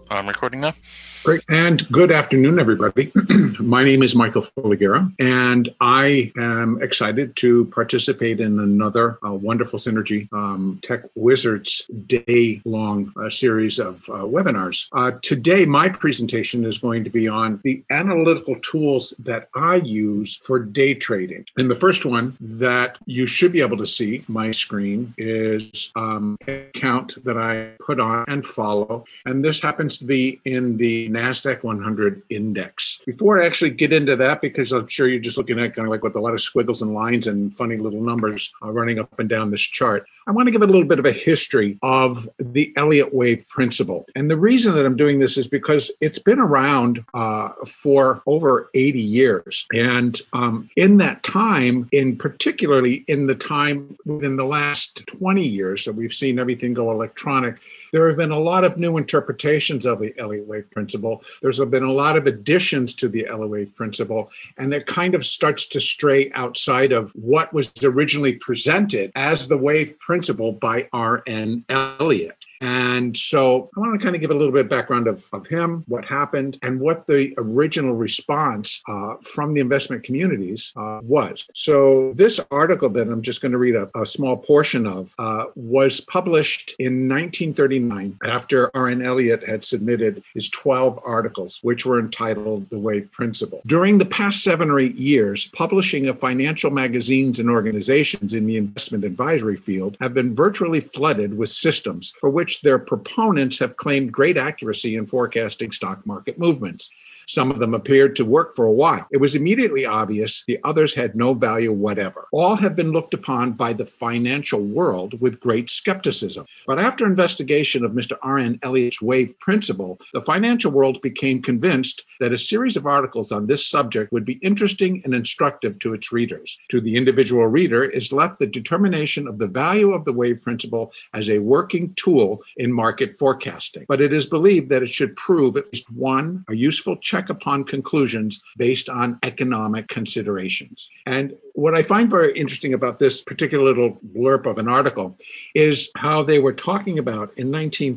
I'm recording now. Great. And good afternoon, everybody. My name is Michael Foliguera, and I am excited to participate in another wonderful Synergy Tech Wizards day-long series of webinars. Today, my presentation is going to be on the analytical tools that I use for day trading. And the first one that you should be able to see, my screen, is an account that I put on and follow. And this happens to be in the NASDAQ 100 index. Before I actually get into that, because I'm sure you're just looking at kind of like with a lot of squiggles and lines and funny little numbers running up and down this chart, I want to give a little bit of a history of the Elliott Wave principle. And the reason that I'm doing this is because it's been around for over 80 years. And in that time, particularly in the time within the last 20 years that we've seen everything go electronic, there have been a lot of new interpretations of the Elliott Wave principle. There's been a lot of additions to the Elliott Wave principle, and it kind of starts to stray outside of what was originally presented as the wave principle by R.N. Elliott. And so I want to kind of give a little bit of background of him, what happened, and what the original response from the investment communities was. So this article that I'm just going to read a small portion of was published in 1939 after R.N. Elliott had submitted his 12 articles, which were entitled The Wave Principle. During the past 7 or 8 years, publishing of financial magazines and organizations in the investment advisory field have been virtually flooded with systems for which their proponents have claimed great accuracy in forecasting stock market movements. Some of them appeared to work for a while. It was immediately obvious the others had no value whatever. All have been looked upon by the financial world with great skepticism. But after investigation of Mr. R.N. Elliott's wave principle, the financial world became convinced that a series of articles on this subject would be interesting and instructive to its readers. To the individual reader is left the determination of the value of the wave principle as a working tool in market forecasting. But it is believed that it should prove at least one, a useful check upon conclusions based on economic considerations. And what I find very interesting about this particular little blurb of an article is how they were talking about in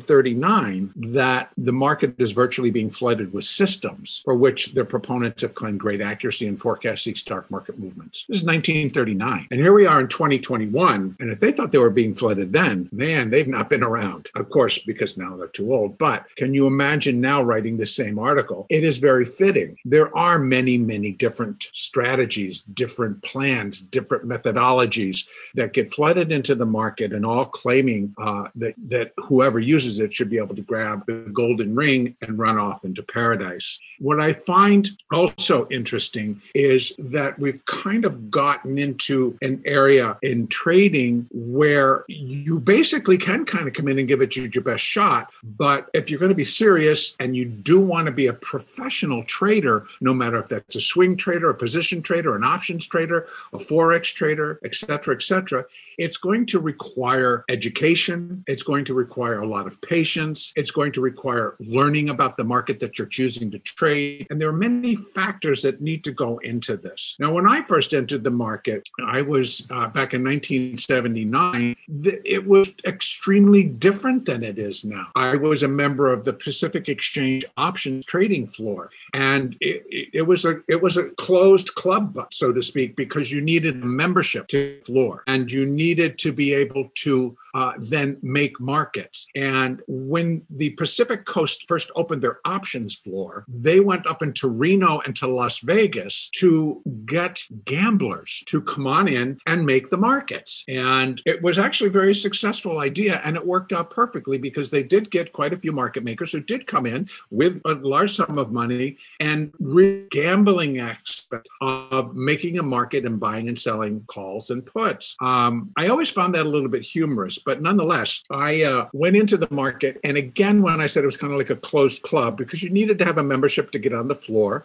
1939 that the market is virtually being flooded with systems for which their proponents have claimed great accuracy in forecasting stock market movements. This is 1939. And here we are in 2021. And if they thought they were being flooded then, man, they've not been around. Of course, because now they're too old. But can you imagine now writing the same article? It is very fitting. There are many, many different strategies, different plans, different methodologies that get flooded into the market and all claiming that whoever uses it should be able to grab the golden ring and run off into paradise. What I find also interesting is that we've kind of gotten into an area in trading where you basically can kind of come in and give it your best shot. But if you're going to be serious and you do want to be a professional trader, no matter if that's a swing trader, a position trader, an options trader, a forex trader, et cetera, it's going to require education. It's going to require a lot of patience. It's going to require learning about the market that you're choosing to trade. And there are many factors that need to go into this. Now, when I first entered the market, I was back in 1979, it was extremely different than it is now. I was a member of the Pacific Exchange options trading floor. And it was a closed club, so to speak, because you needed a membership to the floor and you needed to be able to then make markets. And when the Pacific Coast first opened their options floor, they went up into Reno and to Las Vegas to get gamblers to come on in and make the markets. And it was actually a very successful idea, and it worked out perfectly because they did get quite a few market makers who did come in with a large sum of money and gambling aspect of making a market and buying and selling calls and puts. I always found that a little bit humorous, but nonetheless, I went into the market. And again, when I said it was kind of like a closed club, because you needed to have a membership to get on the floor.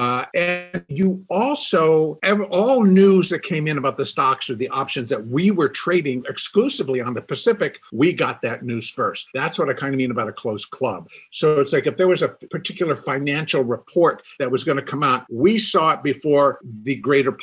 And you also, all news that came in about the stocks or the options that we were trading exclusively on the Pacific, we got that news first. That's what I kind of mean about a closed club. So it's like if there was a particular financial report that was going to come out, we saw it before the greater public saw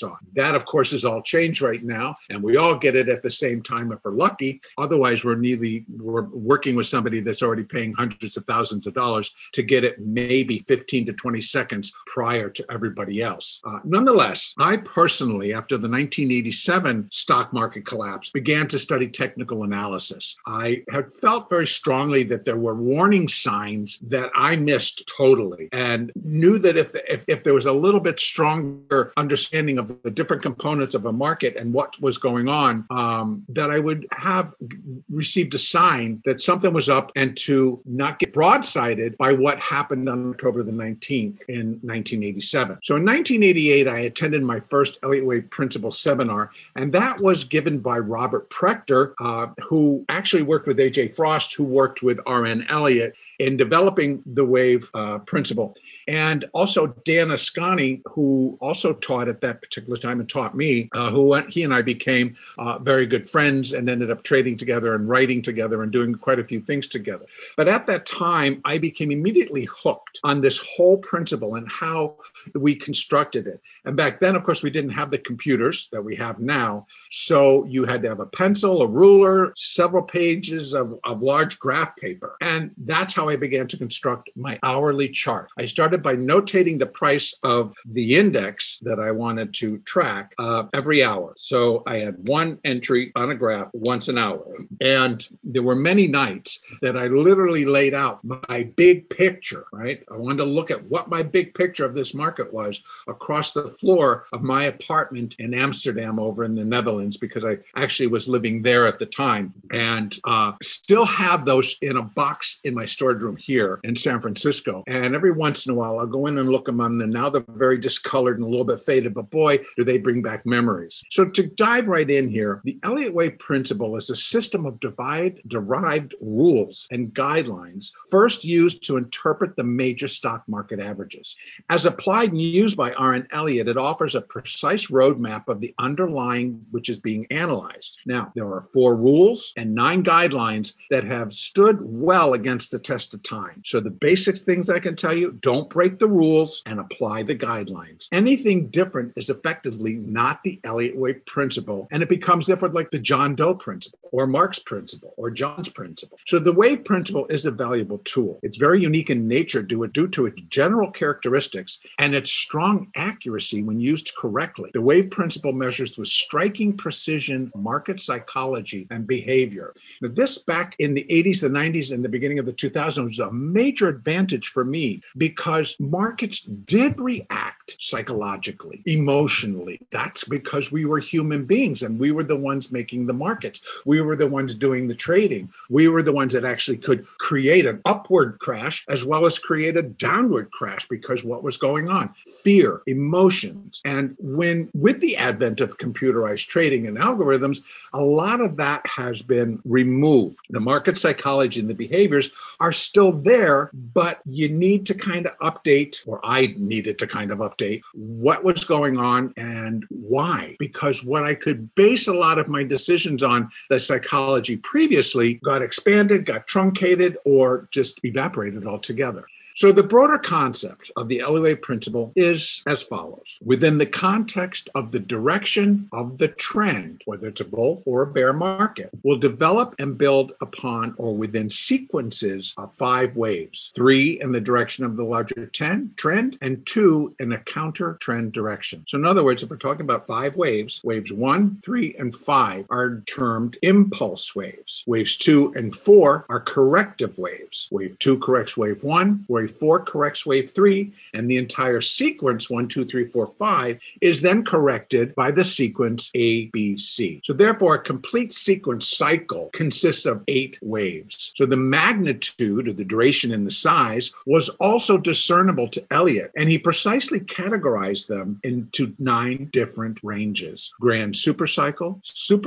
whipsaw. That, of course, is all changed right now, and we all get it at the same time if we're lucky. Otherwise, we're working with somebody that's already paying hundreds of thousands of dollars to get it maybe 15 to 20 seconds prior to everybody else. Nonetheless, I personally, after the 1987 stock market collapse, began to study technical analysis. I had felt very strongly that there were warning signs that I missed totally, and knew that if there was a little bit stronger understanding of the different components of a market and what was going on, that I would have received a sign that something was up, and to not get broadsided by what happened on October the 19th in 1987. So in 1988, I attended my first Elliott Wave Principle seminar, and that was given by Robert Prechter, who actually worked with A.J. Frost, who worked with R.N. Elliott in developing the wave principle. And also Dan Ascani, who also taught at that particular time and taught me, he and I became very good friends and ended up trading together and writing together and doing quite a few things together. But at that time, I became immediately hooked on this whole principle and how we constructed it. And back then, of course, we didn't have the computers that we have now. So you had to have a pencil, a ruler, several pages of large graph paper. And that's how I began to construct my hourly chart. I started by notating the price of the index that I wanted to track every hour. So I had one entry on a graph once an hour. And there were many nights that I literally laid out my big picture, right? I wanted to look at what my big picture of this market was across the floor of my apartment in Amsterdam over in the Netherlands, because I actually was living there at the time, and still have those in a box in my storage room here in San Francisco. And every once in a while, I'll go in and look them on, and now they're very discolored and a little bit faded, but boy, do they bring back memories. So to dive right in here, the Elliott Wave Principle is a system of derived rules and guidelines first used to interpret the major stock market averages. As applied and used by R.N. Elliott, it offers a precise roadmap of the underlying which is being analyzed. Now, there are 4 rules and 9 guidelines that have stood well against the test of time. So the basic things I can tell you: don't break the rules and apply the guidelines. Anything different is effectively not the Elliott Wave Principle, and it becomes different, like the John Doe Principle or Mark's Principle or John's Principle. So the Wave Principle is a valuable tool. It's very unique in nature due to its general characteristics and its strong accuracy when used correctly. The Wave Principle measures with striking precision market psychology and behavior. Now, this back in the 80s, the 90s, and the beginning of the 2000s was a major advantage for me, because markets did react psychologically, emotionally. That's because we were human beings and we were the ones making the markets. We were the ones doing the trading. We were the ones that actually could create an upward crash as well as create a downward crash, because what was going on? Fear, emotions. And with the advent of computerized trading and algorithms, a lot of that has been removed. The market psychology and the behaviors are still there, but you need to kind of update, or I needed to kind of update what was going on and why. Because what I could base a lot of my decisions on, the psychology previously, got expanded, got truncated, or just evaporated altogether. So the broader concept of the Elliott Wave Principle is as follows. Within the context of the direction of the trend, whether it's a bull or a bear market, will develop and build upon or within sequences of 5 waves, 3 in the direction of the larger trend, and 2 in a counter trend direction. So in other words, if we're talking about 5 waves, waves 1, 3, and 5 are termed impulse waves. Waves 2 and 4 are corrective waves. Wave 2 corrects wave 1, wave 4 corrects wave 3, and the entire sequence 1, 2, 3, 4, 5 is then corrected by the sequence A, B, C. So therefore, a complete sequence cycle consists of 8 waves. So the magnitude, or the duration and the size, was also discernible to Elliott, and he precisely categorized them into 9 different ranges: grand supercycle,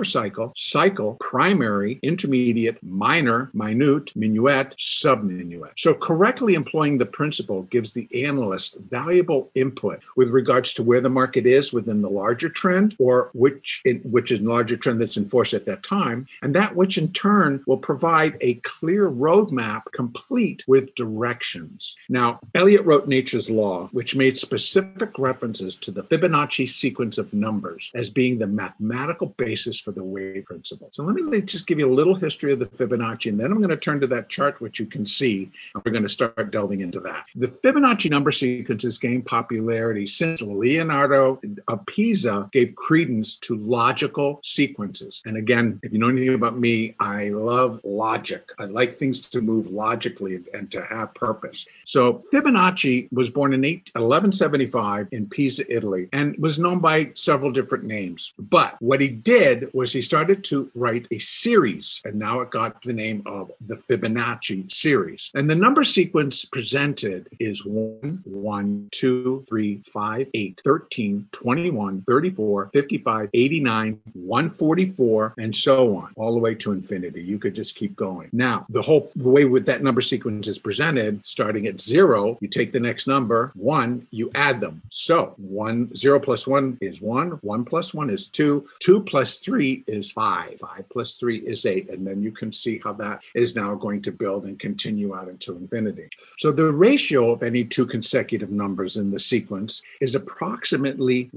cycle, primary, intermediate, minor, minute, minuet, subminuet. So correctly employing following the principle gives the analyst valuable input with regards to where the market is within the larger trend, or which is larger trend that's in force at that time, and that which in turn will provide a clear roadmap complete with directions. Now, Eliot wrote Nature's Law, which made specific references to the Fibonacci sequence of numbers as being the mathematical basis for the wave principle. So let me just give you a little history of the Fibonacci, and then I'm going to turn to that chart, which you can see, and we're going to start delving into that. The Fibonacci number sequence has gained popularity since Leonardo of Pisa gave credence to logical sequences. And again, if you know anything about me, I love logic. I like things to move logically and to have purpose. So Fibonacci was born in 1175 in Pisa, Italy, and was known by several different names. But what he did was he started to write a series, and now it got the name of the Fibonacci series. And the number sequence presented is 1, 1, 2, 3, 5, 8, 13, 21, 34, 55, 89, 144, and so on, all the way to infinity. You could just keep going. Now, the way with that number sequence is presented, starting at 0, you take the next number, 1, you add them. So 0 plus 1 is 1, 1 plus 1 is 2, 2 plus 3 is 5, 5 plus 3 is 8, and then you can see how that is now going to build and continue out into infinity. So the ratio of any two consecutive numbers in the sequence is approximately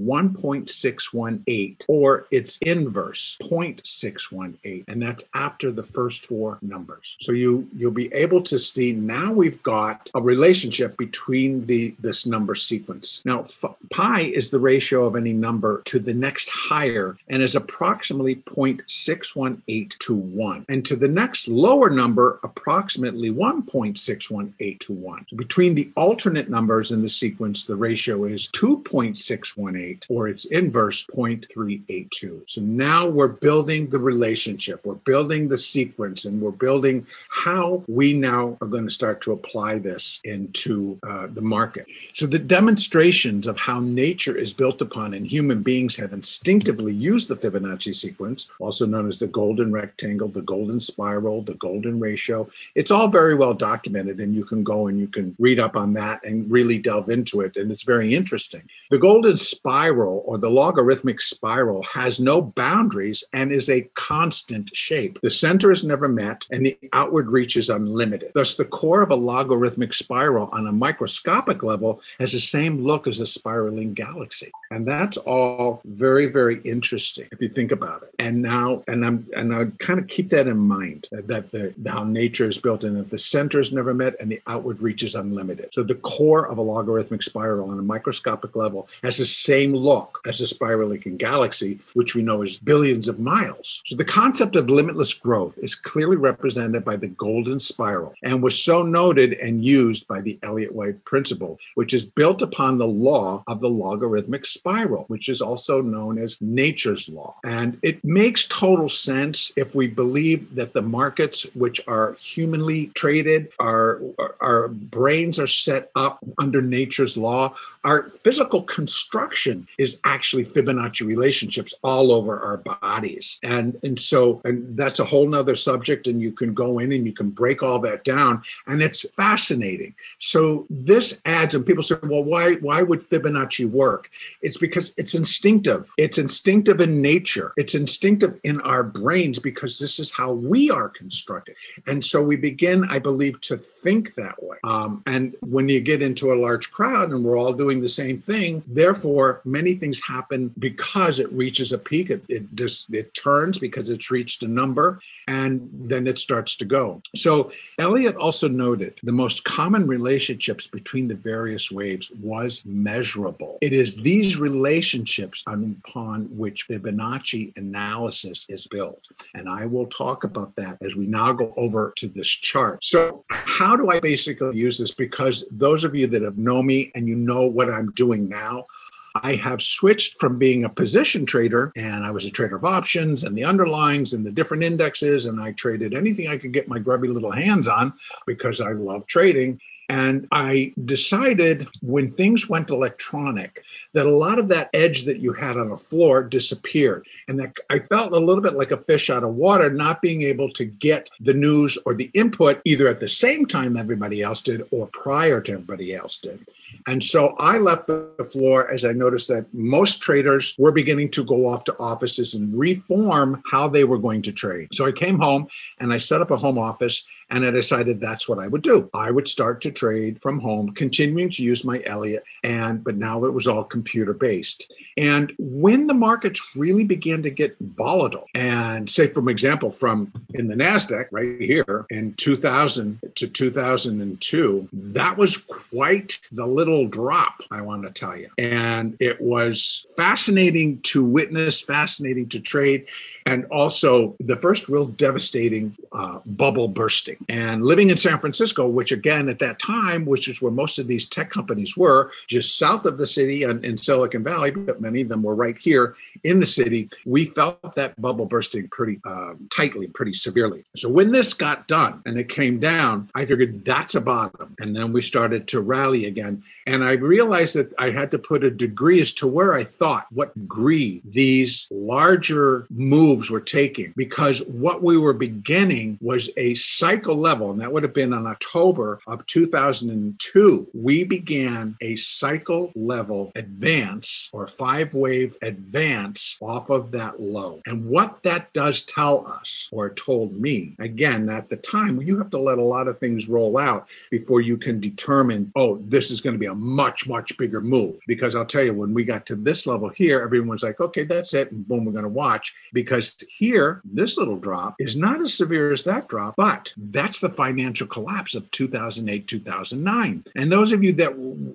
1.618, or its inverse, 0.618, and that's after the first four numbers. So you'll be able to see now we've got a relationship between this number sequence. Now, pi is the ratio of any number to the next higher and is approximately 0.618 to 1. And to the next lower number, approximately 1.618 to 1. So between the alternate numbers in the sequence, the ratio is 2.618, or its inverse, 0.382. So now we're building the relationship, we're building the sequence, and we're building how we now are going to start to apply this into the market. So the demonstrations of how nature is built upon and human beings have instinctively used the Fibonacci sequence, also known as the golden rectangle, the golden spiral, the golden ratio, it's all very well documented, and you can go and you can read up on that and really delve into it, and it's very interesting. The golden spiral, or the logarithmic spiral, has no boundaries and is a constant shape. The center is never met, and the outward reach is unlimited. Thus, the core of a logarithmic spiral on a microscopic level has the same look as a spiraling galaxy. And that's all very, very interesting if you think about it. And now, and I kind of keep that in mind, that how nature is built and that the center is never met and the outward reach is unlimited. So the core of a logarithmic spiral on a microscopic level has the same look as a spiraling galaxy, which we know is billions of miles. So the concept of limitless growth is clearly represented by the golden spiral and was so noted and used by the Eliot wave principle, which is built upon the law of the logarithmic spiral, which is also known as nature's law. And it makes total sense if we believe that the markets, which are humanly traded, our brains are set up under nature's law. Our physical construction is actually Fibonacci relationships all over our bodies. And that's a whole nother subject, and you can go in and you can break all that down, and it's fascinating. So this adds, and people say, well, why would Fibonacci work? It's because it's instinctive. It's instinctive in nature. It's instinctive in our brains because this is how we are constructed. And so we begin, I believe, to think that way. And when you get into a large crowd and we're all doing the same thing, therefore, many things happen because it reaches a peak. It turns because it's reached a number, and then it starts to go. So Eliot also noted the most common relationships between the various waves was measurable. It is these relationships upon which Fibonacci analysis is built. And I will talk about that as we now go over to this chart. So how do I basically use this? Because those of you that have known me and you know what I'm doing now, I have switched from being a position trader, and I was a trader of options and the underlyings and the different indexes, and I traded anything I could get my grubby little hands on because I love trading. And I decided when things went electronic that a lot of that edge that you had on the floor disappeared. And that I felt a little bit like a fish out of water, not being able to get the news or the input either at the same time everybody else did or prior to everybody else did. And so I left the floor as I noticed that most traders were beginning to go off to offices and reform how they were going to trade. So I came home and I set up a home office, and I decided that's what I would do. I would start to trade from home, continuing to use my Elliott, but now it was all computer based. And when the markets really began to get volatile, and say, for example, from in the NASDAQ right here in 2000 to 2002, that was quite the little drop, I want to tell you. And it was fascinating to witness, fascinating to trade, and also the first real devastating bubble bursting. And living in San Francisco, which again at that time, which is where most of these tech companies were, just south of the city and in Silicon Valley, but many of them were right here in the city, we felt that bubble bursting pretty tightly, pretty severely. So when this got done and it came down, I figured that's a bottom. And then we started to rally again. And I realized that I had to put a degree as to where I thought, what degree these larger moves were taking, because what we were beginning was a cycle level, and that would have been in October of 2002. We began a cycle level advance or 5-wave advance off of that low. And what that does tell us, or told me, again, at the time, you have to let a lot of things roll out before you can determine, oh, this is going to be a much, much bigger move. Because I'll tell you, when we got to this level here, everyone's like, okay, that's it. And boom, we're going to watch. Because here, this little drop is not as severe as that drop, but that's the financial collapse of 2008, 2009. And those of you that,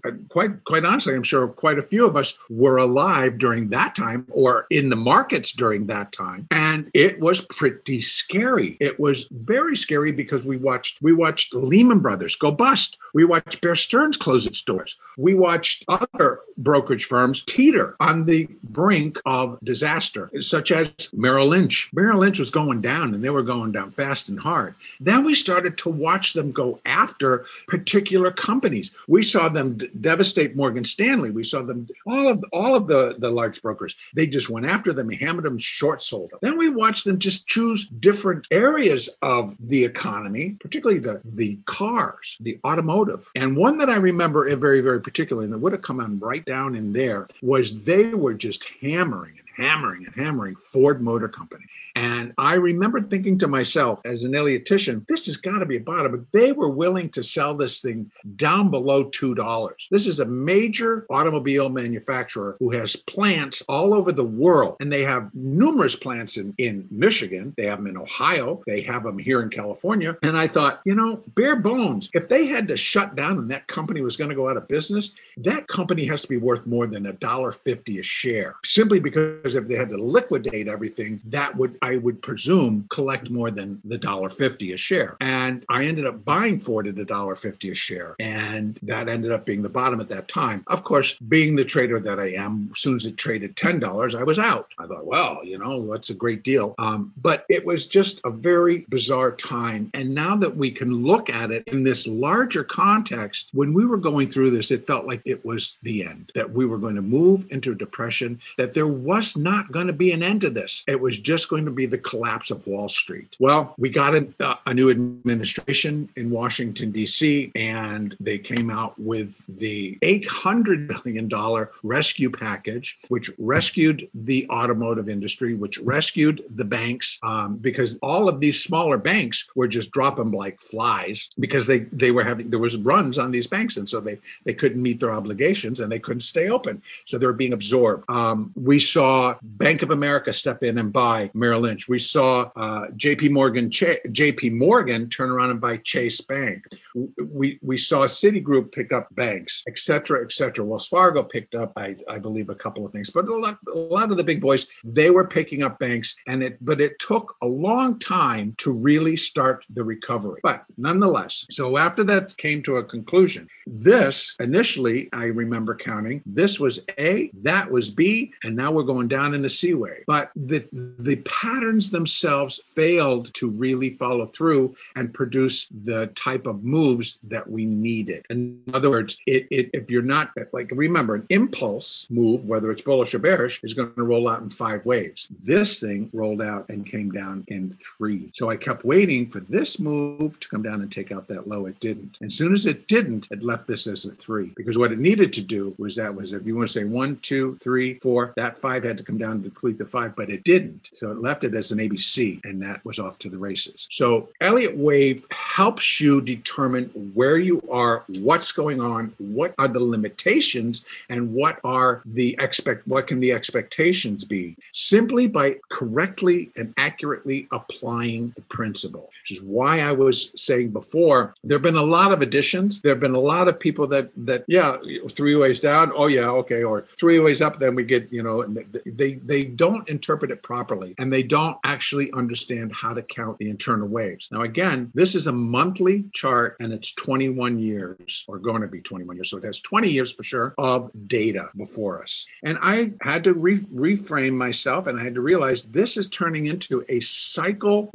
quite honestly, I'm sure quite a few of us were alive during that time or in the markets during that time. And it was pretty scary. It was very scary because we watched Lehman Brothers go bust. We watched Bear Stearns close its doors. We watched other brokerage firms teeter on the brink of disaster, such as Merrill Lynch. Merrill Lynch was going down, and they were going down fast and hard. Then we started to watch them go after particular companies. We saw them devastate Morgan Stanley. We saw them, all of the large brokers. They just went after them, hammered them, short sold them. Then we watched them just choose different areas of the economy, particularly the cars, the automotive. And one that I remember very, very particularly, and it would have come on right down in there, was they were just hammering Ford Motor Company. And I remember thinking to myself as an Elliottician, this has got to be a bottom. But they were willing to sell this thing down below $2. This is a major automobile manufacturer who has plants all over the world. And they have numerous plants in Michigan. They have them in Ohio. They have them here in California. And I thought, bare bones, if they had to shut down and that company was going to go out of business, that company has to be worth more than $1.50 a share, simply because if they had to liquidate everything, that would, I would presume, collect more than the $1.50 a share. And I ended up buying Ford at $1.50 a share. And that ended up being the bottom at that time. Of course, being the trader that I am, as soon as it traded $10, I was out. I thought, well, that's a great deal. But it was just a very bizarre time. And now that we can look at it in this larger context, when we were going through this, it felt like it was the end, that we were going to move into a depression, that there was not going to be an end to this. It was just going to be the collapse of Wall Street. Well, we got a new administration in Washington, D.C., and they came out with the $800 billion rescue package, which rescued the automotive industry, which rescued the banks, because all of these smaller banks were just dropping like flies because there was runs on these banks. And so they couldn't meet their obligations and they couldn't stay open. So they were being absorbed. We saw Bank of America step in and buy Merrill Lynch. We saw JP Morgan turn around and buy Chase Bank. We saw Citigroup pick up banks, et cetera, et cetera. Wells Fargo picked up, I believe, a couple of things. But a lot of the big boys, they were picking up banks. But it took a long time to really start the recovery. But nonetheless, so after that came to a conclusion, this initially, I remember counting, this was A, that was B, and now we're going down down in the C wave. But the patterns themselves failed to really follow through and produce the type of moves that we needed. In other words, if you're not, like, remember, an impulse move, whether it's bullish or bearish, is going to roll out in 5 waves. This thing rolled out and came down in 3. So I kept waiting for this move to come down and take out that low. It didn't. As soon as it didn't, it left this as a 3, because what it needed to do was if you want to say 1, 2, 3, 4, that 5 had to come down to complete the 5, but it didn't. So it left it as an ABC, and that was off to the races. So Elliott Wave helps you determine where you are, what's going on, what are the limitations, and what can the expectations be, simply by correctly and accurately applying the principle. Which is why I was saying before, there have been a lot of additions. There have been a lot of people that 3 ways down, oh yeah, okay, or 3 ways up, then we get, they don't interpret it properly, and they don't actually understand how to count the internal waves. Now, again, this is a monthly chart, and it's 21 years, or going to be 21 years. So it has 20 years for sure of data before us. And I had to reframe myself, and I had to realize this is turning into a cycle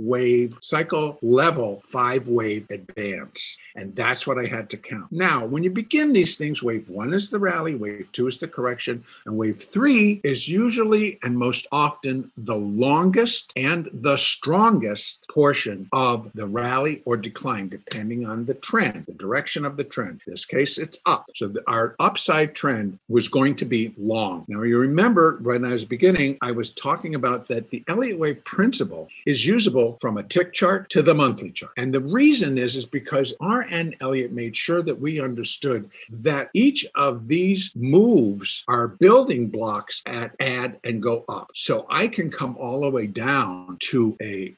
level 5-wave advance. And that's what I had to count. Now, when you begin these things, wave 1 is the rally, wave 2 is the correction, and wave 3 is usually and most often the longest and the strongest portion of the rally or decline, depending on the trend, the direction of the trend. In this case, it's up. So our upside trend was going to be long. Now, you remember when I was beginning, I was talking about that the Elliott Wave principle is usable from a tick chart to the monthly chart. And the reason is because R.N. Elliott made sure that we understood that each of these moves are building blocks at add and go up. So I can come all the way down to a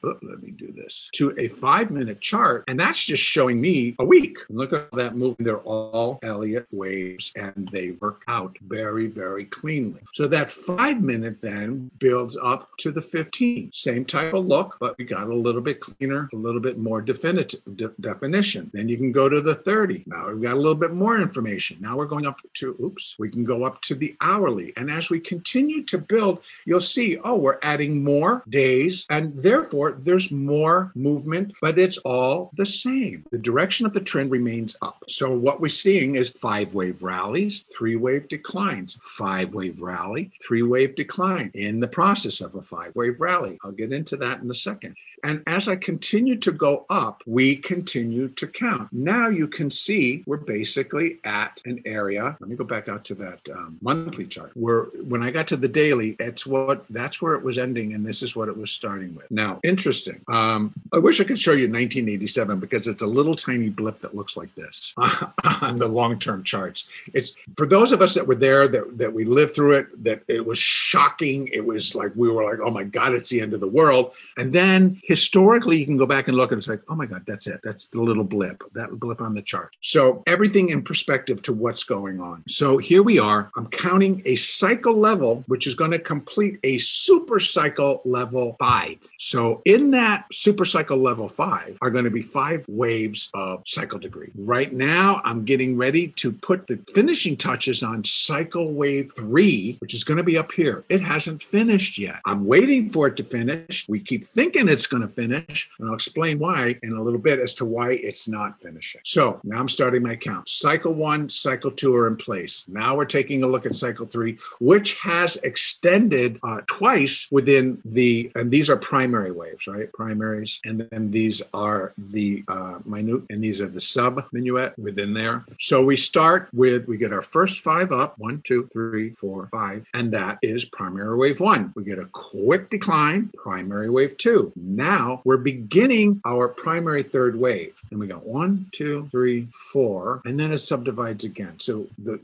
5-minute chart, and that's just showing me a week. And look at that move. They're all Elliott waves, and they work out very, very cleanly. So that 5-minute then builds up to the 15. Same type of look, but we got a little bit cleaner, a little bit more definition. Then you can go to the 30. Now we've got a little bit more information. Now we're going up to, we can go up to the hourly. And as we continue to build, you'll see, we're adding more days, and therefore there's more movement, but it's all the same. The direction of the trend remains up. So what we're seeing is 5-wave rallies, 3-wave declines, 5-wave rally, 3-wave decline in the process of a 5-wave rally. I'll get into that in a second. And as I continue to go up, we continue to count. Now you can see we're basically at an area. Let me go back out to that monthly chart. When I got to the daily, that's where it was ending, and this is what it was starting with. Now, interesting. I wish I could show you 1987, because it's a little tiny blip that looks like this on the long-term charts. It's for those of us that were there, that we lived through it, that it was shocking. It was like, we were like, oh my God, it's the end of the world. And then historically, you can go back and look, and it's like, oh my God, that's it. That's the little blip, that blip on the chart. So everything in perspective to what's going on. So here we are. I'm counting a cycle level, which is going to complete a super cycle level 5. So in that super cycle level 5 are going to be 5 waves of cycle degree. Right now, I'm getting ready to put the finishing touches on cycle wave 3, which is going to be up here. It hasn't finished yet. I'm waiting for it to finish. We keep thinking it's going to finish, and I'll explain why in a little bit as to why it's not finishing. So now I'm starting my count. Cycle 1, cycle 2 are in place. Now we're taking a look at cycle 3, which has extended twice within and these are primary waves, right? Primaries. And then these are the minute, and these are the sub minuet within there. So we start with, we get our first 5 up, 1, 2, 3, 4, 5, and that is primary wave 1. We get a quick decline, primary wave 2. Now we're beginning our primary third wave. And we got 1, 2, 3, 4, and then it subdivides again. So the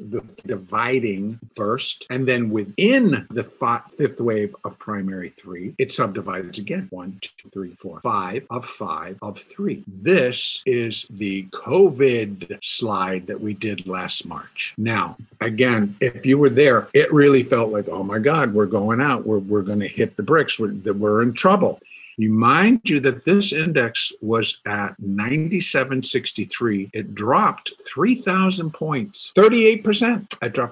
dividing first, and then within the 5th wave of primary 3, it subdivides again. 1, 2, 3, 4, 5 of 3. This is the COVID slide that we did last March. Now, again, if you were there, it really felt like, oh my God, we're going out. We're going to hit the bricks. We're in trouble. Remind you that this index was at 97.63. It dropped 3,000 points, 38%. It dropped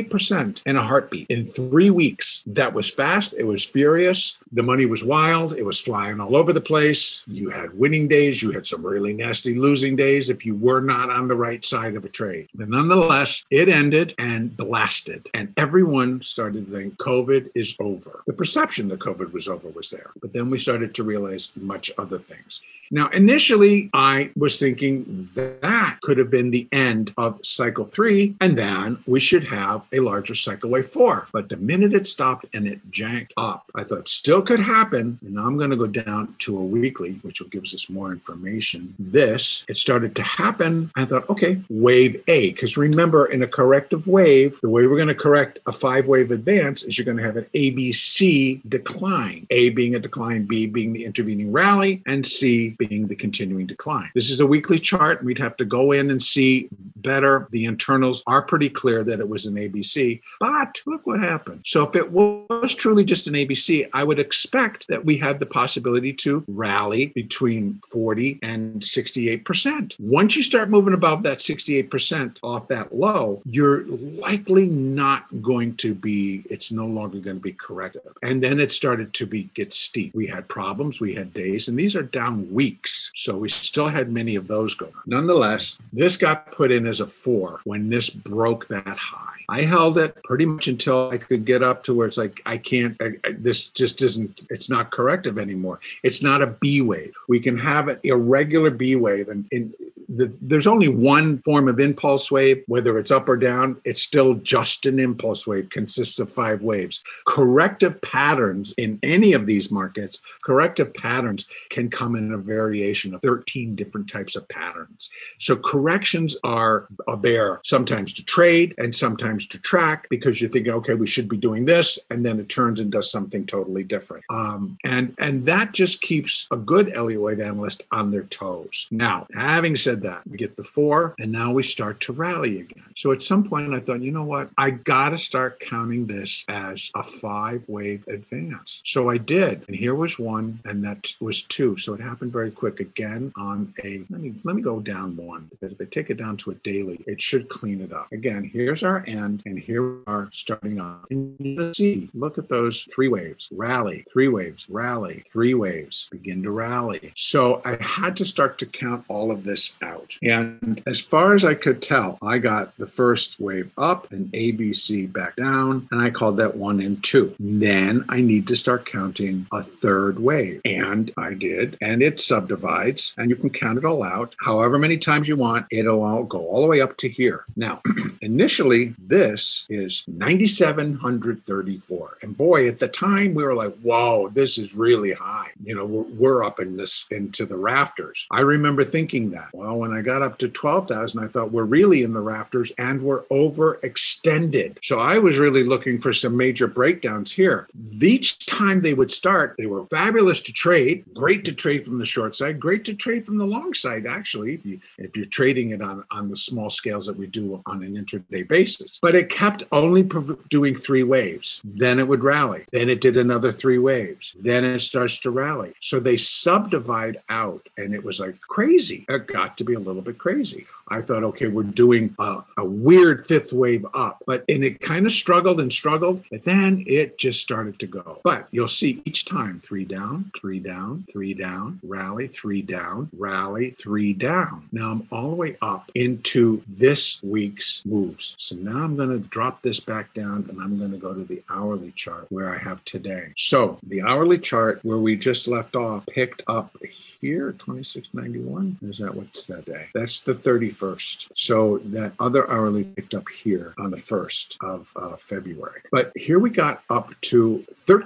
38% in a heartbeat in 3 weeks. That was fast. It was furious. The money was wild. It was flying all over the place. You had winning days. You had some really nasty losing days if you were not on the right side of a trade. But nonetheless, it ended and blasted. And everyone started to think COVID is over. The perception that COVID was over was there. But then we started to realize much other things. Now, initially, I was thinking that could have been the end of cycle 3, and then we should have a larger cycle wave 4. But the minute it stopped and it janked up, I thought still could happen. And now I'm going to go down to a weekly, which will give us more information. It started to happen. I thought, okay, wave A, because remember, in a corrective wave, the way we're going to correct a 5-wave advance is you're going to have an ABC decline. A being a decline, B being the intervening rally, and C being the continuing decline. This is a weekly chart. We'd have to go in and see better. The internals are pretty clear that it was an ABC, but look what happened. So if it was truly just an ABC, I would expect that we had the possibility to rally between 40 and 68%. Once you start moving above that 68% off that low, you're likely not going to be, it's no longer going to be corrective. And then it started to get steep. We had problems, we had days, and these are down weeks. So we still had many of those going on. Nonetheless, this got put in as a 4 when this broke that high. I held it pretty much until I could get up to where it's like, this just isn't, it's not corrective anymore. It's not a B wave. We can have an irregular B wave, and there's only one form of impulse wave, whether it's up or down, it's still just an impulse wave, consists of 5 waves. Corrective patterns in any of these markets, corrective patterns can come in a variation of 13 different types of patterns. So corrections are a bear, sometimes to trade and sometimes to track, because you're thinking, okay, we should be doing this, and then it turns and does something totally different. And that just keeps a good Elliott wave analyst on their toes. Now, having said that, we get the 4, and now we start to rally again. So at some point I thought, you know what? I got to start counting this as a 5-wave advance. So I did. And here was 1, and that was 2. So it happened very quick again on a, let me go down 1, because if I take it down to a daily, it should clean it up. Again, here's our end, and here we are starting up. And you see, look at those 3 waves, rally, 3 waves, rally, 3 waves, begin to rally. So I had to start to count all of this out. And as far as I could tell, I got the first wave up and ABC back down, and I called that 1 and 2. Then I need to start counting a 3rd wave. And I did, and it subdivides, and you can count it all out. However many times you want, it'll all go all the way up to here. Now, initially, this is 9,734. And boy, at the time, we were like, whoa, this is really high. You know, we're up in this into the rafters. I remember thinking that. Well, when I got up to 12,000, I thought we're really in the rafters and we're overextended. So I was really looking for some major breakdowns here. Each time they would start, they were fabulous to trade, great to trade from the short side, great to trade from the long side, actually, if you're trading it on the small scales that we do on an intraday basis. But it kept only doing 3 waves. Then it would rally. Then it did another 3 waves. Then it starts to rally. So they subdivide out, and it was like crazy. It got to be a little bit crazy. I thought, okay, we're doing a weird 5th wave up, and it kind of struggled, but then it just started to go. But you'll see each time 3 down, 3 down, 3 down, rally, 3 down, rally, 3 down. Now I'm all the way up into this week's moves. So now I'm going to drop this back down, and I'm going to go to the hourly chart where I have today. So the hourly chart where we just left off picked up here, 2691. Is that what's that day? That's the 31st. So that other hourly picked up here on the 1st of February. But here we got up to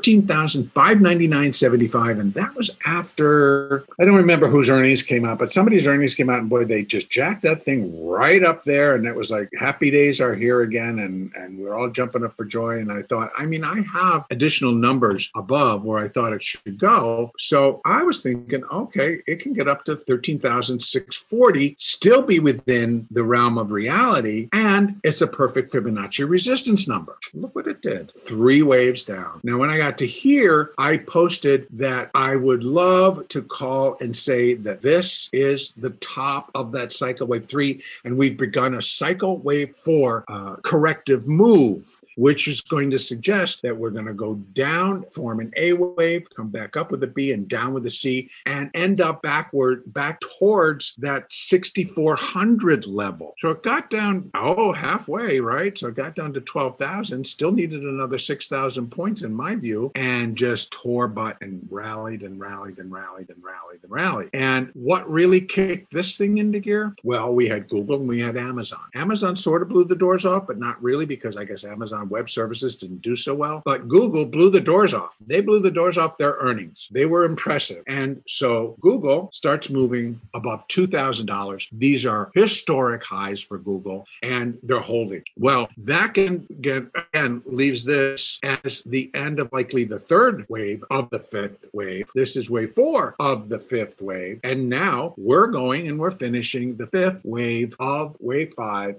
13,599.75, and that was after, I don't remember whose earnings came out, but somebody's earnings came out, and boy, they just jacked that thing right up there, and it was like happy days are here again, and we're all jumping up for joy. And I thought, I have additional numbers above where I thought it should go, so I was thinking, okay, it can get up to 13,640, still be within the realm of reality, and it's a perfect Fibonacci resistance number. Look what it predicted. 3 waves down. Now, when I got to here, I posted that I would love to call and say that this is the top of that cycle wave 3, and we've begun a cycle wave 4 corrective move, which is going to suggest that we're going to go down, form an A wave, come back up with a B and down with a C, and end up back towards that 6,400 level. So it got down, halfway, right? So it got down to 12,000, still needed another 6,000 points in my view, and just tore butt and rallied and rallied and rallied and rallied and rallied. And what really kicked this thing into gear? Well, we had Google and we had Amazon. Amazon sort of blew the doors off, but not really, because I guess Amazon Web Services didn't do so well. But Google blew the doors off. They blew the doors off their earnings. They were impressive. And so Google starts moving above $2,000. These are historic highs for Google, and they're holding. Well, that again leaves this as the end of likely the 3rd wave of the 5th wave. This is wave 4 of the 5th wave. And now we're going and we're finishing the 5th wave of wave 5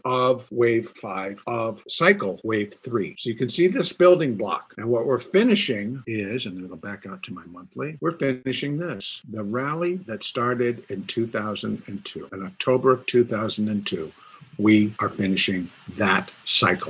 of cycle wave 3. So you can see this building block. And what we're finishing is, and then I'll back out to my monthly, we're finishing this. The rally that started in 2002, in October of 2002. We are finishing that cycle.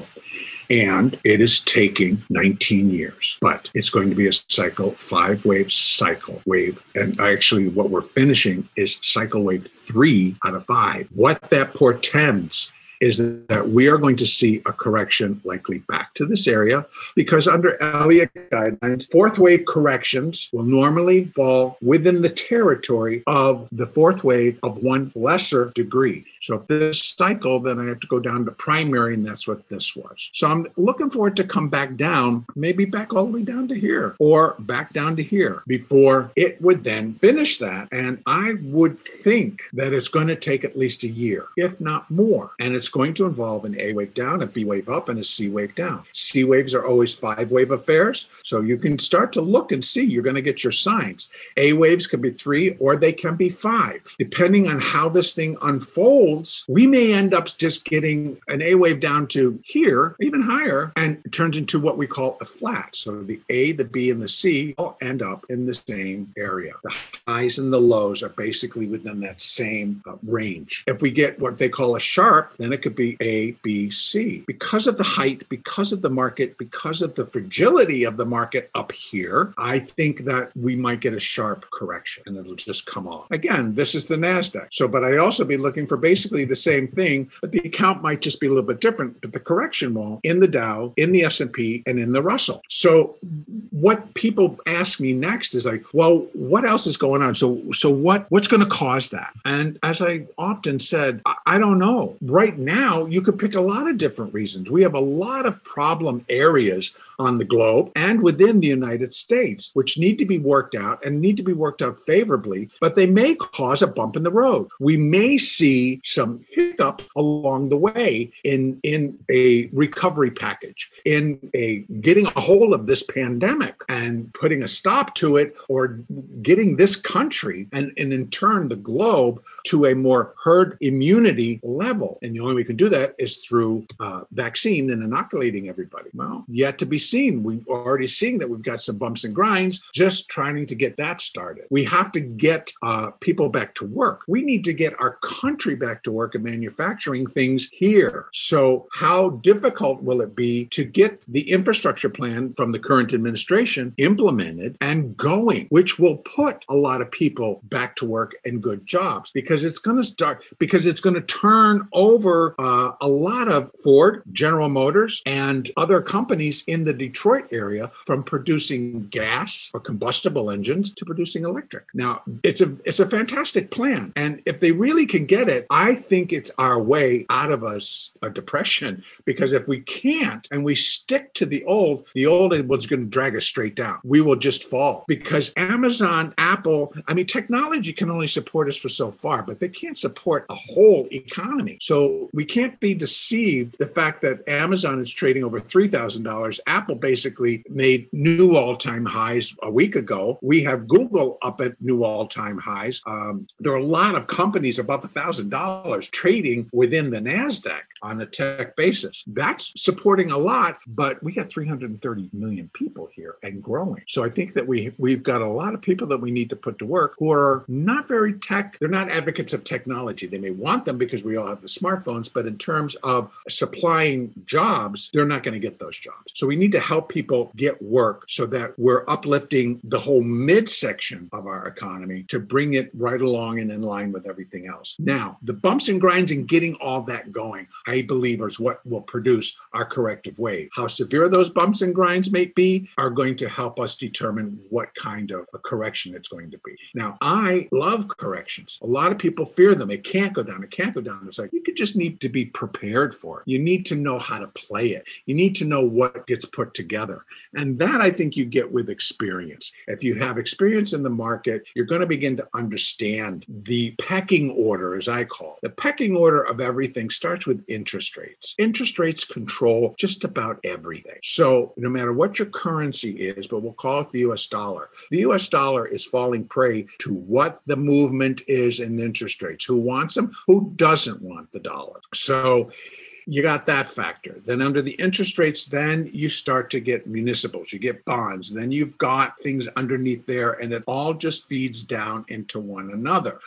And it is taking 19 years, but it's going to be a cycle, 5-wave cycle wave. And actually what we're finishing is cycle wave 3 out of 5. What that portends is that we are going to see a correction likely back to this area, because under Elliott guidelines, 4th wave corrections will normally fall within the territory of the 4th wave of one lesser degree. So if this cycle, then I have to go down to primary, and that's what this was. So I'm looking for it to come back down, maybe back all the way down to here, or back down to here, before it would then finish that. And I would think that it's going to take at least a year, if not more. And it's going to involve an A wave down, a B wave up, and a C wave down. C waves are always 5-wave affairs. So you can start to look and see, you're going to get your signs. A waves can be 3 or they can be 5. Depending on how this thing unfolds, we may end up just getting an A wave down to here, even higher, and it turns into what we call a flat. So the A, the B, and the C all end up in the same area. The highs and the lows are basically within that same range. If we get what they call a sharp, then it could be A, B, C. Because of the height, because of the market, because of the fragility of the market up here, I think that we might get a sharp correction and it'll just come off. Again, this is the NASDAQ. So, but I'd also be looking for basically the same thing, but the account might just be a little bit different, but the correction will in the Dow, in the S&P, and in the Russell. So what people ask me next is like, well, what else is going on? So what's going to cause that? And as I often said, I don't know. Right now, you could pick a lot of different reasons. We have a lot of problem areas on the globe and within the United States, which need to be worked out and need to be worked out favorably, but they may cause a bump in the road. We may see some hiccup along the way in a recovery package, in a getting a hold of this pandemic and putting a stop to it, or getting this country and in turn the globe to a more herd immunity level. And the only way we can do that is through vaccine and inoculating everybody. Well, yet to be seen. We're already seeing that we've got some bumps and grinds, just trying to get that started. We have to get people back to work. We need to get our country back to work and manufacturing things here. So how difficult will it be to get the infrastructure plan from the current administration implemented and going, which will put a lot of people back to work and good jobs, because it's going to turn over a lot of Ford, General Motors, and other companies in the Detroit area from producing gas or combustible engines to producing electric. Now, it's a fantastic plan. And if they really can get it, I think it's our way out of a depression, because if we can't and we stick to the old was going to drag us straight down. We will just fall, because Amazon, Apple, technology can only support us for so far, but they can't support a whole economy. So we can't be deceived the fact fact that Amazon is trading over $3,000. Apple basically made new all-time highs a week ago. We have Google up at new all-time highs. There are a lot of companies above $1,000 trading within the NASDAQ on a tech basis. That's supporting a lot, but we got 330 million people here and growing. So I think that we've got a lot of people that we need to put to work who are not very tech. They're not advocates of technology. They may want them because we all have the smartphones, but in terms of supplying jobs, they're not going to get those jobs. So we need to help people get work so that we're uplifting the whole midsection of our economy to bring it right along and in line with everything else. Now, the bumps and grinds and getting all that going, I believe, is what will produce our corrective wave. How severe those bumps and grinds may be are going to help us determine what kind of a correction it's going to be. Now, I love corrections. A lot of people fear them. It can't go down. It can't go down. It's like, you just need to be prepared for it. You need to know how to play it. You need to know what gets put together. And that I think you get with experience. If you have experience in the market, you're going to begin to understand the pecking order, as I call it. The pecking order of everything starts with interest rates. Interest rates control just about everything. So no matter what your currency is, but we'll call it the US dollar. The US dollar is falling prey to what the movement is in interest rates. Who wants them? Who doesn't want the dollar? So you got that factor. Then under the interest rates, then you start to get municipals, you get bonds, then you've got things underneath there, and it all just feeds down into one another.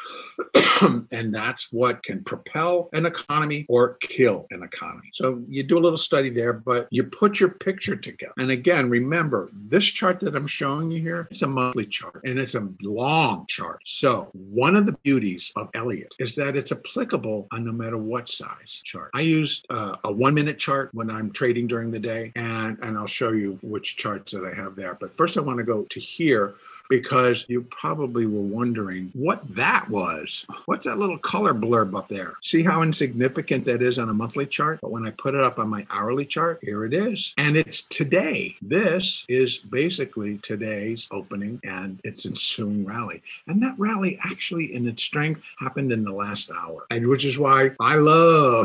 And that's what can propel an economy or kill an economy. So you do a little study there, but you put your picture together. And again, remember, this chart that I'm showing you here, it's a monthly chart, and it's a long chart. So one of the beauties of Elliott is that it's applicable on no matter what size chart. I use a 1 minute chart when I'm trading during the day, and I'll show you which charts that I have there. But first I want to go to here, because you probably were wondering what that was. What's that little color blurb up there? See how insignificant that is on a monthly chart? But when I put it up on my hourly chart, here it is. And it's today. This is basically today's opening and its ensuing rally. And that rally actually in its strength happened in the last hour. And which is why I love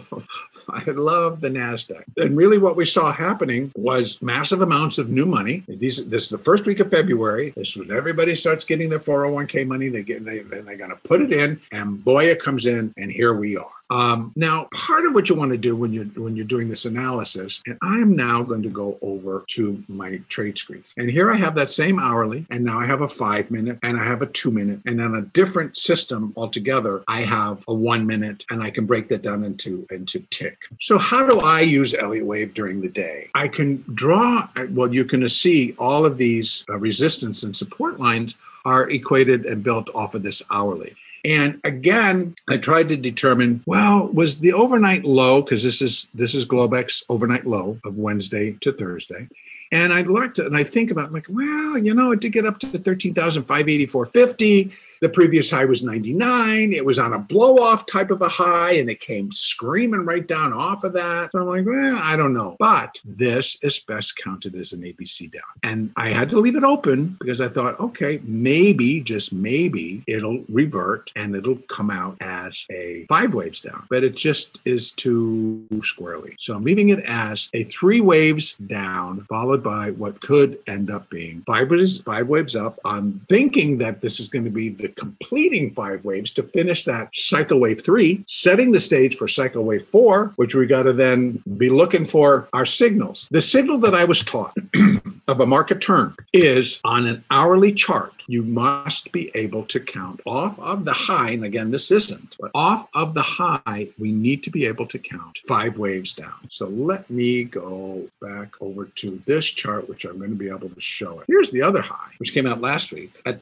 the NASDAQ. And really what we saw happening was massive amounts of new money. This is the first week of February. This is when everybody starts getting their 401k money. They're going to put it in, and boy, it comes in, and here we are. Now, part of what you want to do when you're doing this analysis, and I am now going to go over to my trade screens. And here I have that same hourly, and now I have a 5 minute, and I have a 2 minute, and on a different system altogether, I have a 1 minute, and I can break that down into tick. So how do I use Elliott Wave during the day? I can draw, well, you can see all of these resistance and support lines are equated and built off of this hourly. And again, I tried to determine, well, was the overnight low, because this is Globex overnight low of Wednesday to Thursday. And I looked and I think about, like, well, it did get up to 13,584.50. The previous high was 99. It was on a blow off type of a high, and it came screaming right down off of that. So I'm like, well, I don't know. But this is best counted as an ABC down. And I had to leave it open because I thought, okay, maybe, just maybe, it'll revert and it'll come out as a 5 waves down. But it just is too squirrely. So I'm leaving it as a 3 waves down, followed by what could end up being 5 waves up. I'm thinking that this is going to be the completing 5 waves to finish that cycle wave 3, setting the stage for cycle wave 4, which we got to then be looking for our signals. The signal that I was taught of a market turn is on an hourly chart. You must be able to count off of the high, and again, this isn't, but off of the high, we need to be able to count 5 waves down. So let me go back over to this chart, which I'm going to be able to show it. Here's the other high, which came out last week at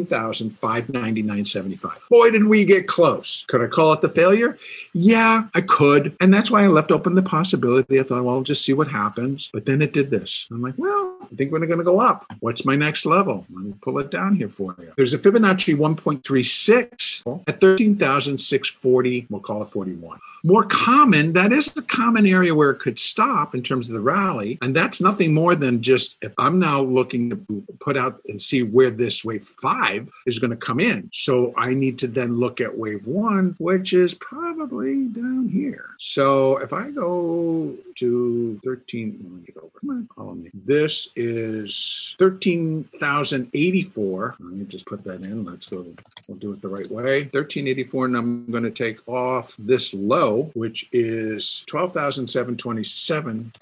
13,599.75. Boy, did we get close. Could I call it the failure? Yeah, I could. And that's why I left open the possibility. I thought, well, I'll just see what happens. But then it did this. I'm like, well, I think we're going to go up. What's my next level? Let me pull it down here for you. There's a Fibonacci 1.36 at 13,640. We'll call it 41. More common, that is a common area where it could stop in terms of the rally. And that's nothing more than just, if I'm now looking to put out and see where this wave 5 is going to come in. So I need to then look at wave 1, which is probably down here. So if I go to 13, let me get over. Come on, follow me. This is 13,084. Let me just put that in. Let's go. We'll do it the right way. 1384, and I'm going to take off this low, which is 12,727,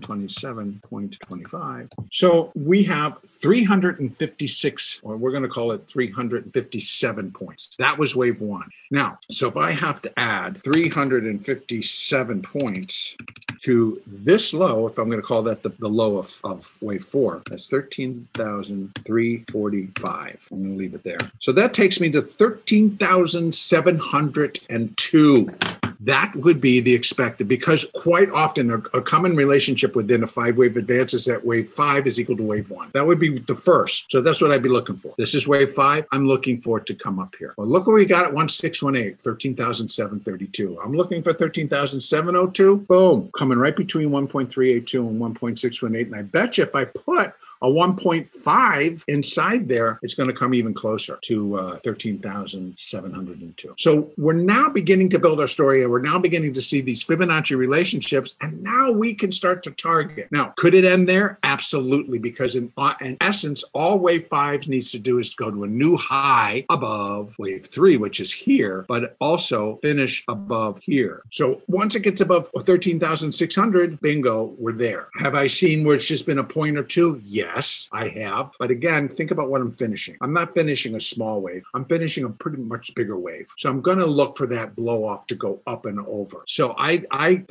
727.25. So we have 356, or we're going to call it 357 points. That was wave 1. Now, so if I have to add 357 points to this low, if I'm going to call that the low of wave 4, that's 13,345. I'm going to leave it there. So that takes me to 13,702. That would be the expected, because quite often a common relationship within a 5-wave advance is that wave 5 is equal to wave 1. That would be the first. So that's what I'd be looking for. This is wave 5. I'm looking for it to come up here. Well, look where we got at 1618, 13,732. I'm looking for 13,702. Boom. Coming right between 1.382 and 1.618. And I bet you if I put a 1.5 inside there, it's going to come even closer to 13,702. So we're now beginning to build our story, and we're now beginning to see these Fibonacci relationships, and now we can start to target. Now, could it end there? Absolutely, because in essence, all wave 5 needs to do is go to a new high above wave 3, which is here, but also finish above here. So once it gets above 13,600, bingo, we're there. Have I seen where it's just been a point or two? Yes, I have. But again, think about what I'm finishing. I'm not finishing a small wave. I'm finishing a pretty much bigger wave. So I'm going to look for that blow off to go up and over. So I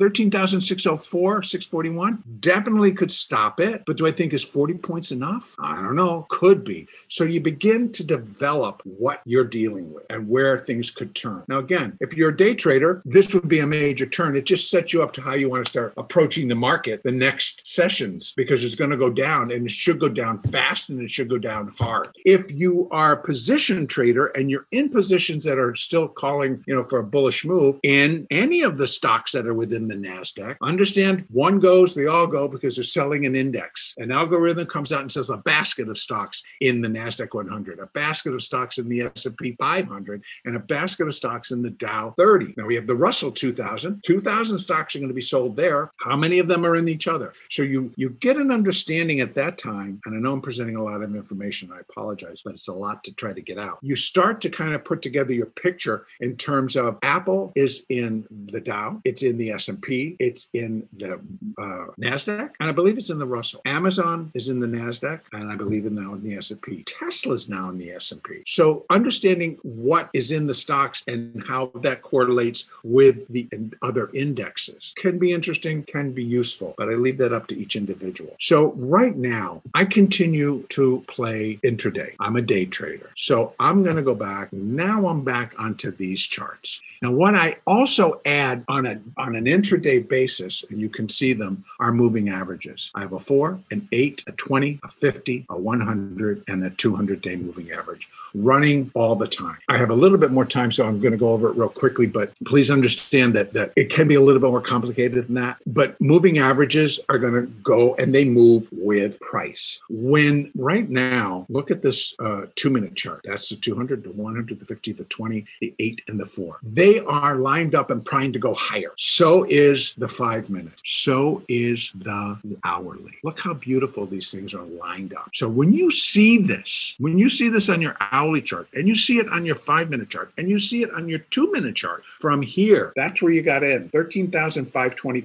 13,604, 641 definitely could stop it. But do I think is 40 points enough? I don't know. Could be. So you begin to develop what you're dealing with and where things could turn. Now, again, if you're a day trader, this would be a major turn. It just sets you up to how you want to start approaching the market the next sessions, because it's going to go down, and it should go down fast, and it should go down hard. If you are a position trader and you're in positions that are still calling, for a bullish move in any of the stocks that are within the NASDAQ, understand one goes, they all go, because they're selling an index. An algorithm comes out and says a basket of stocks in the NASDAQ 100, a basket of stocks in the S&P 500, and a basket of stocks in the Dow 30. Now we have the Russell 2000. 2,000 stocks are going to be sold there. How many of them are in each other? So you get an understanding at that time, and I know I'm presenting a lot of information, I apologize, but it's a lot to try to get out. You start to kind of put together your picture in terms of Apple is in the Dow, it's in the S&P, it's in the NASDAQ, and I believe it's in the Russell. Amazon is in the NASDAQ, and I believe now in the S&P. Tesla's now in the S&P. So understanding what is in the stocks and how that correlates with the other indexes can be interesting, can be useful, but I leave that up to each individual. So right now, I continue to play intraday. I'm a day trader. So I'm going to go back. Now I'm back onto these charts. Now, what I also add on an intraday basis, and you can see them, are moving averages. I have a 4, an 8, a 20, a 50, a 100, and a 200-day moving average running all the time. I have a little bit more time, so I'm going to go over it real quickly, but please understand that it can be a little bit more complicated than that. But moving averages are going to go, and they move with price. When right now, look at this 2-minute chart. That's the 200, the 100, the 50, the 20, the 8, and the 4. They are lined up and primed to go higher. So is the 5-minute. So is the hourly. Look how beautiful these things are lined up. So when you see this on your hourly chart, and you see it on your 5-minute chart, and you see it on your 2-minute chart, from here, that's where you got in. 13,525,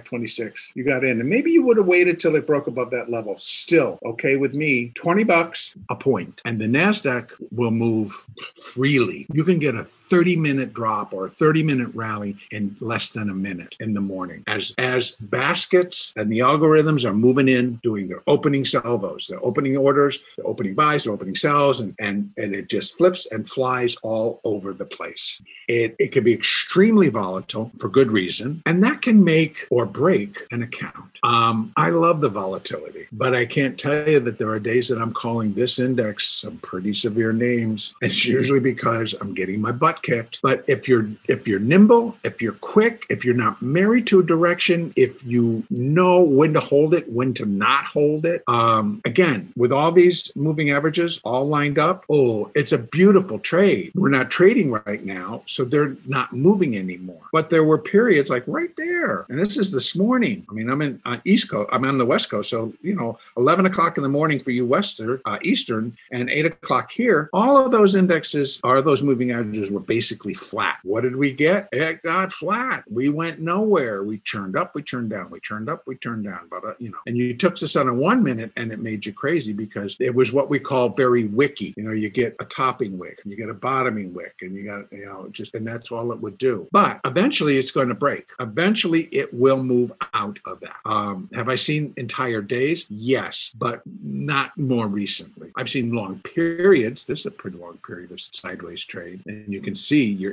526. You got in. And maybe you would have waited till it broke above that level. Still, okay with me, $20 a point. And the NASDAQ will move freely. You can get a 30-minute drop or a 30-minute rally in less than a minute in the morning. As baskets and the algorithms are moving in, doing their opening salvos, their opening orders, their opening buys, their opening sells, and it just flips and flies all over the place. It can be extremely volatile for good reason, and that can make or break an account. I love the volatility, but I can't can't tell you that there are days that I'm calling this index some pretty severe names. It's usually because I'm getting my butt kicked. But if you're nimble, if you're quick, if you're not married to a direction, if you know when to hold it, when to not hold it, again, with all these moving averages all lined up, it's a beautiful trade. We're not trading right now, so they're not moving anymore. But there were periods like right there, and this is this morning. I mean, I'm on East Coast. I'm on the West Coast, so 11 o'clock in the morning for you Eastern, and 8 o'clock here. All of those indexes, those moving averages, were basically flat. What did we get? It got flat. We went nowhere. We churned up, we turned down, we churned up, we turned down. But and you took this on a 1 minute, and it made you crazy because it was what we call very wicky. You get a topping wick, you get a bottoming wick, and you got and that's all it would do. But eventually, it's going to break. Eventually, it will move out of that. Have I seen entire days? Yes, but not more recently. I've seen long periods. This is a pretty long period of sideways trade, and you can see your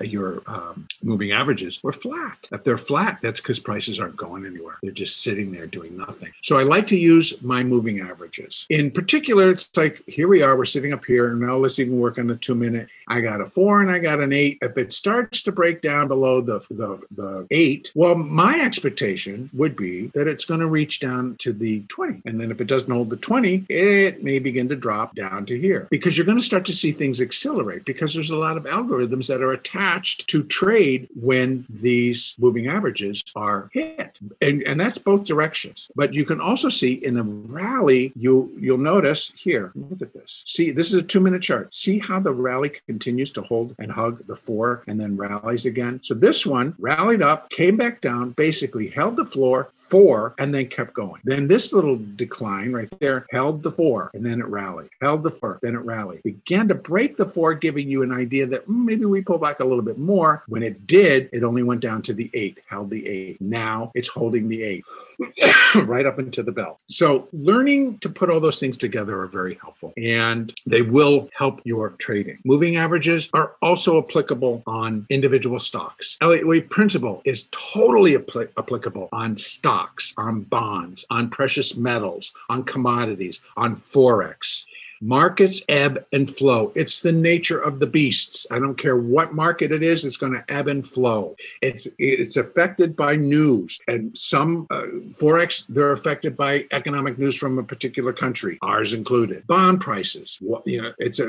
moving averages were flat. If they're flat, that's because prices aren't going anywhere. They're just sitting there doing nothing. So I like to use my moving averages. In particular, it's like here we are. We're sitting up here, and now let's even work on the 2 minute. I got a 4 and I got an 8. If it starts to break down below the 8, well, my expectation would be that it's going to reach down to the 20. And then if it doesn't hold the 20, it may begin to drop down to here, because you're going to start to see things accelerate, because there's a lot of algorithms that are attached to trade when these moving averages are hit. And that's both directions. But you can also see in a rally, you'll notice here, look at this. See, this is a 2 minute chart. See how the rally continues to hold and hug the 4 and then rallies again. So this one rallied up, came back down, basically held the floor, 4, and then kept going. Then this little decline right there held the 4 and then it rallied, held the 4, then it rallied. Began to break the 4, giving you an idea that maybe we pull back a little bit more. When it did, it only went down to the 8, held the 8. Now it's holding the 8 right up into the bell. So learning to put all those things together are very helpful, and they will help your trading. Moving averages are also applicable on individual stocks. Elliott Wave principle is totally applicable on stocks, on bonds, on precious metals, on commodities, on Forex. Markets ebb and flow. It's the nature of the beasts. I don't care what market it is, it's going to ebb and flow. It's affected by news. And some Forex, they're affected by economic news from a particular country, ours included. Bond prices, it's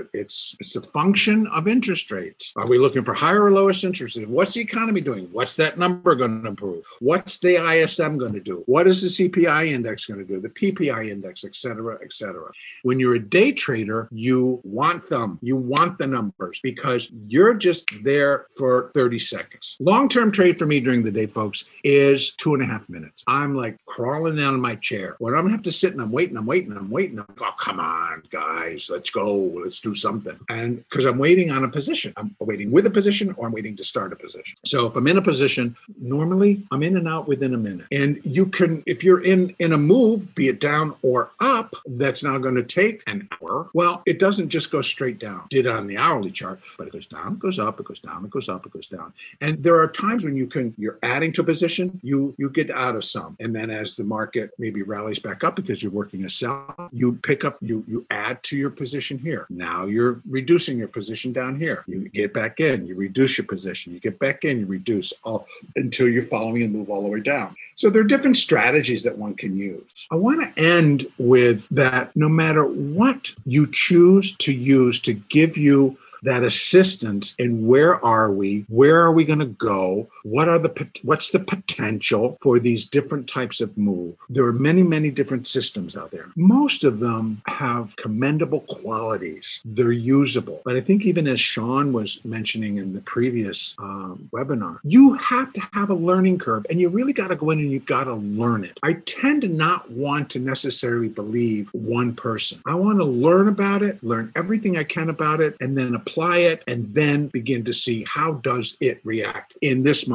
a function of interest rates. Are we looking for higher or lowest interest rates? What's the economy doing? What's that number going to improve? What's the ISM going to do? What is the CPI index going to do? The PPI index, et cetera, et cetera. When you're a day trader, you want them. You want the numbers because you're just there for 30 seconds. Long-term trade for me during the day, folks, is 2.5 minutes. I'm like crawling down in my chair. When I'm going to have to sit and I'm waiting. Oh, come on, guys, let's go. Let's do something. And because I'm waiting on a position. I'm waiting with a position or I'm waiting to start a position. So if I'm in a position, normally I'm in and out within a minute. And you can, if you're in a move, be it down or up, that's now going to take an hour. Well, it doesn't just go straight down. Did it on the hourly chart, but it goes down, it goes up, it goes down, it goes up, it goes down. And there are times when you're adding to a position, you get out of some. And then as the market maybe rallies back up because you're working a sell, you pick up, you add to your position here. Now you're reducing your position down here. You get back in, you reduce your position, you get back in, you reduce all until you're following and move all the way down. So there are different strategies that one can use. I want to end with that no matter what you choose to use to give you that assistance in where are we going to go, what's the potential for these different types of move. There are many, many different systems out there. Most of them have commendable qualities. They're usable. But I think even as Sean was mentioning in the previous webinar, you have to have a learning curve and you really got to go in and you got to learn it. I tend to not want to necessarily believe one person. I want to learn about it, learn everything I can about it, and then apply it and then begin to see how does it react in this market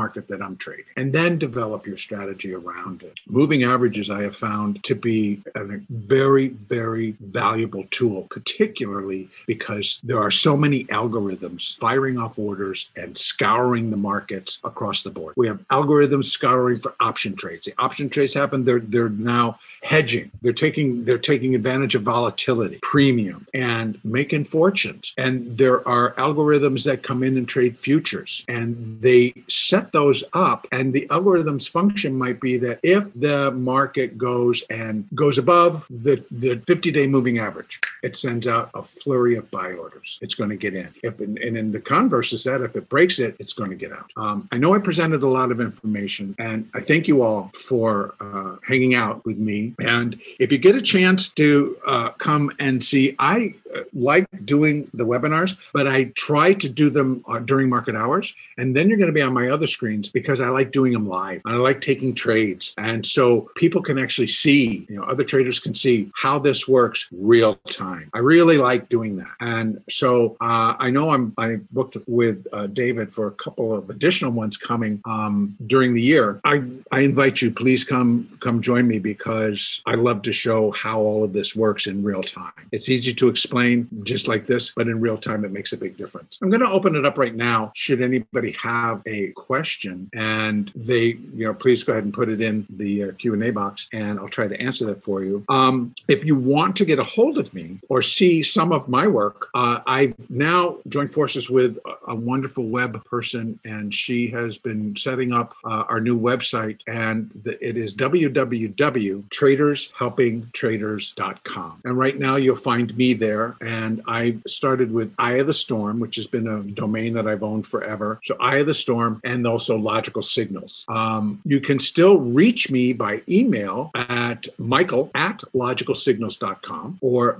market that I'm trading, and then develop your strategy around it. Moving averages I have found to be a very, very valuable tool, particularly because there are so many algorithms firing off orders and scouring the markets across the board. We have algorithms scouring for option trades. The option trades happen, they're now hedging. They're taking advantage of volatility, premium, and making fortunes. And there are algorithms that come in and trade futures, and they set those up. And the algorithm's function might be that if the market goes above the 50-day moving average, it sends out a flurry of buy orders. It's going to get in. And in the converse is that if it breaks it, it's going to get out. I know I presented a lot of information, and I thank you all for hanging out with me. And if you get a chance to come and see, I like doing the webinars, but I try to do them during market hours. And then you're going to be on my other screens because I like doing them live. And I like taking trades. And so people can actually see, other traders can see how this works real time. I really like doing that. And so I know I booked with David for a couple of additional ones coming during the year. I invite you, please come join me, because I love to show how all of this works in real time. It's easy to explain just like this, but in real time, it makes a big difference. I'm going to open it up right now. Should anybody have a question, and they, please go ahead and put it in the Q&A box, and I'll try to answer that for you. If you want to get a hold of me or see some of my work, I've now joined forces with a wonderful web person, and she has been setting up our new website, and it is www.tradershelpingtraders.com. And right now you'll find me there. And I started with Eye of the Storm, which has been a domain that I've owned forever. So Eye of the Storm, and also Logical Signals. You can still reach me by email at michael@logicalsignals.com or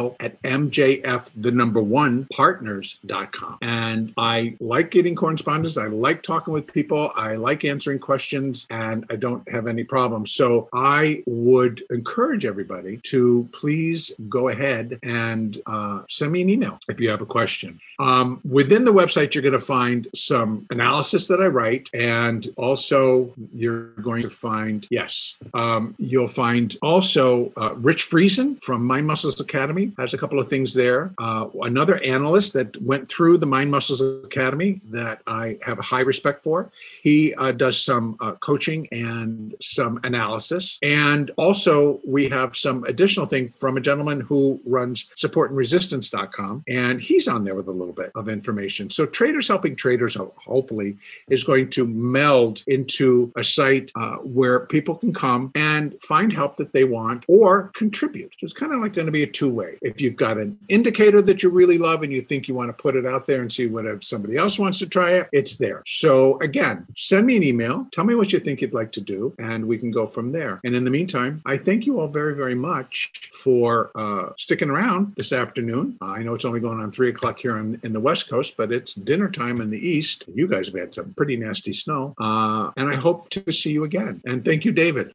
michael@mjf1partners.com. And I like getting correspondence. I like talking with people. I like answering questions, and I don't have any problems. So I would encourage everybody to please go ahead and send me an email if you have a question. Within the website, you're going to find some analysis that I write, and also you're going to find, you'll find also Rich Friesen from Mind Muscles Academy has a couple of things there. Another analyst that went through the Mind Muscles Academy that I have a high respect for. He does some coaching and some analysis. And also we have some additional thing from a gentleman who runs supportandresistance.com, and he's on there with a little bit of information. So Traders Helping Traders, hopefully, is going to meld into a site where people can come and find help that they want or contribute. So it's kind of like going to be a two-way. If you've got an indicator that you really love and you think you want to put it out there and see what if somebody else wants to try it, it's there. So again, send me an email. Tell me what you think you'd like to do, and we can go from there. And in the meantime, I thank you all very, very much for sticking around this afternoon. I know it's only going on 3 o'clock here in the West Coast, but it's dinner time in the East. You guys have had some pretty nasty snow. And I hope to see you again. And thank you, David.